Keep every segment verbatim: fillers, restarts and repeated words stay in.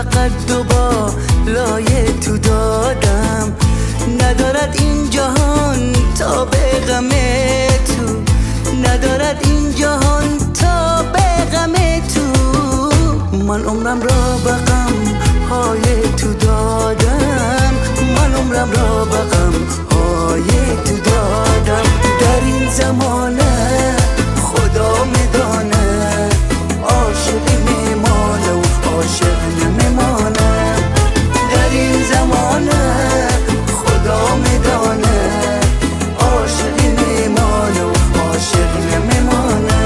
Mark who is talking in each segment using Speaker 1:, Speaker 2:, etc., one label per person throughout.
Speaker 1: قد و بالای تو دادم، ندارد این جهان تا به غم تو، ندارد این جهان تا به غم تو. من عمرم را به غم های تو دادم، من عمرم را به غم های تو دادم. در این زمانه خدا میدانه عاشقی میمانه و عاشق نمیمانه. در این زمانه خدا میدانه عاشقی میمانه و عاشق نمیمانه.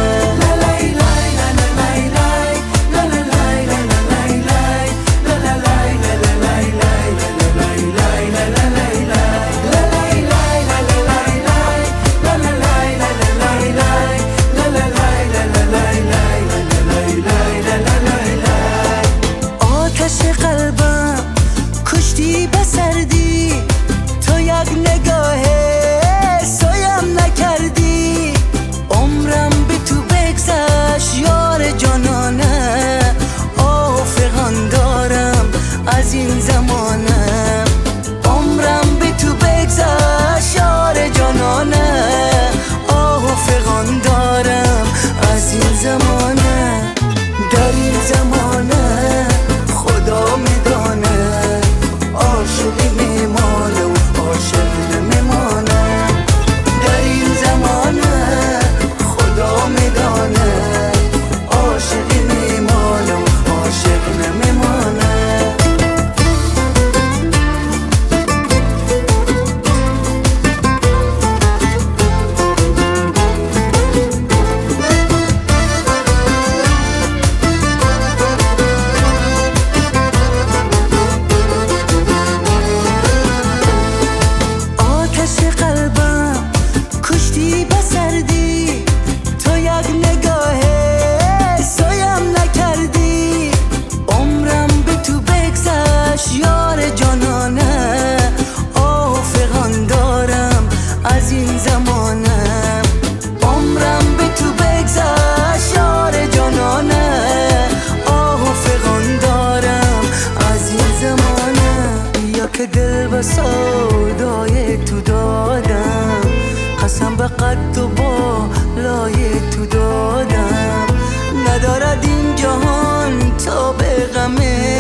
Speaker 1: کشتی به سردی تو یک نگاه سایم نکردی، عمرم به تو بگذشت یار جانانه. آه فغان دارم از این زمانه، عمرم به تو بگذشت یار جانانه. آه فغان دارم از این زمانه. در این زمانه خدا میدانه عاشقی میمانه و عاشق نمیمانه. در این زمانه خدا میدانه عاشقی میمانه و عاشق نمیمانه. کشتی به سردی تو یک نگاه سایم نکردی، عمرم به تو بگذشت یار جانانه. آه فغان دارم از این زمانه، عمرم به تو بگذشت یار جانانه. آه فغان دارم از این زمانه. یا که دل به سودای تو دادم، قسم به قد و بالای تو دادم، ندارد این جهان تا به غم